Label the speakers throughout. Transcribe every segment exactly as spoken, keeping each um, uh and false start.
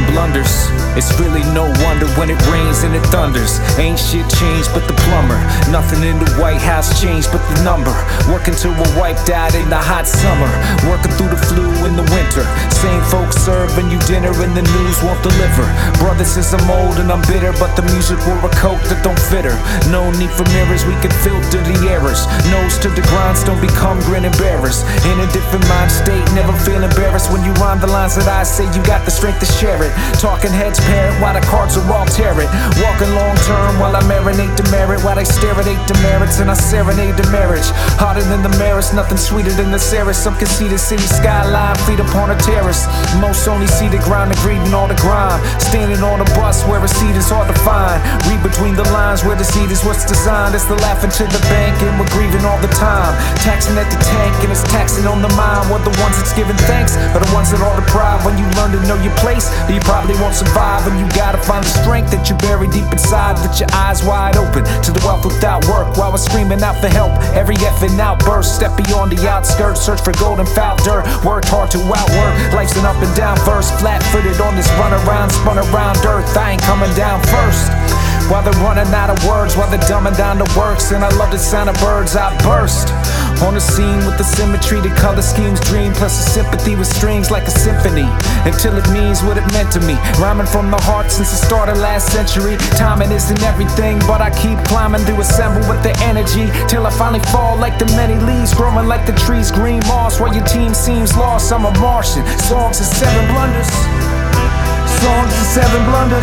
Speaker 1: blunders. It's really no wonder when it rains and it thunders. Ain't shit changed but the plumber. Nothing in the White House changed but the number. Working till we're wiped out in the hot summer. Working through the flu in the winter. Same folks serving you dinner and the news won't deliver. Brother says I'm old and I'm bitter, but the music wore a coat that don't fit her. No need for mirrors, we can filter the errors. Nose to the grindstone, become grin and bearers. In a different mind state, never feel embarrassed when you rhyme the lines that I say. You got the strength to share it. Talking heads parent while the cards are all tear it. Walking long term while I marinate the merit. While they stare at eight demerits and I serenade the marriage. Harder than the merits, nothing sweeter than the Ceres. Some can see the city skyline, feet upon a terrace. Most only see the grind, the greed and all the grime. Standing on a bus where a seat is hard to find. Read between the lines where the seat is what's designed. It's the laughing to the bank and we're grieving all the time. Taxing at the tank and it's taxing on the mind. We're the ones that's giving thanks, are the ones that are deprived. When you learn to know your place, you probably won't survive. And you gotta find the strength that you bury deep inside. With your eyes wide open to the wealth without work. While we're screaming out for help, every effing outburst. Step beyond the outskirts, search for gold and foul dirt. Worked hard to outwork, life's an up and down verse. Flat footed on this run around, spun around earth. I ain't coming down first. While they're running out of words, while they're dumbing down the works. And I love the sound of birds, I burst on the scene with the symmetry, the color schemes dream, plus the sympathy with strings like a symphony. Until it means what it meant to me. Rhyming from the heart since the start of last century. Timing isn't everything, but I keep climbing to assemble with the energy. Till I finally fall like the many leaves, growing like the trees green moss. While your team seems lost, I'm a Martian. Songs are seven blunders. Songs are seven blunders.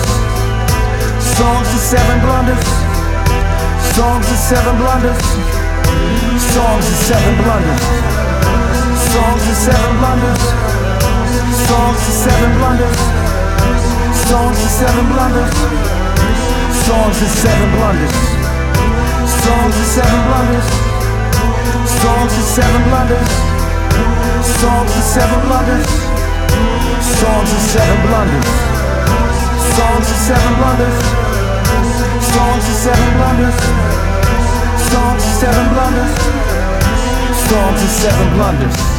Speaker 1: Songs are seven blunders. Songs are seven blunders. Songs are seven blunders. Songs are seven blunders. Songs are seven blunders. Songs are seven blunders. Songs are seven blunders. Songs are seven blunders. Songs are seven blunders. Songs are seven blunders. Songs are seven blunders. Songs are seven blunders. Songs are seven blunders. Songs are seven blunders. Songs are seven blunders.